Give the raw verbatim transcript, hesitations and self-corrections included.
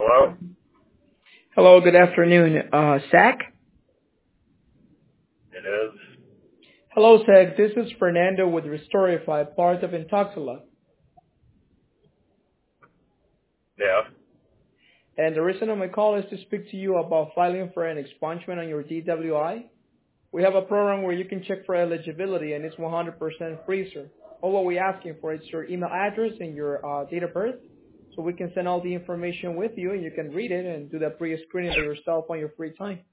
Hello? Hello, good afternoon. Uh, Zach? It is. Hello, Zach. This is Fernando with Restorify, part of Intoxila. Yeah. And the reason of my call is to speak to you about filing for an expungement on your D W I. We have a program where you can check for eligibility, and it's one hundred percent free, sir. All what we're asking for is your email address and your uh, date of birth, so we can send all the information with you, and you can read it and do that pre-screening by yourself on your free time.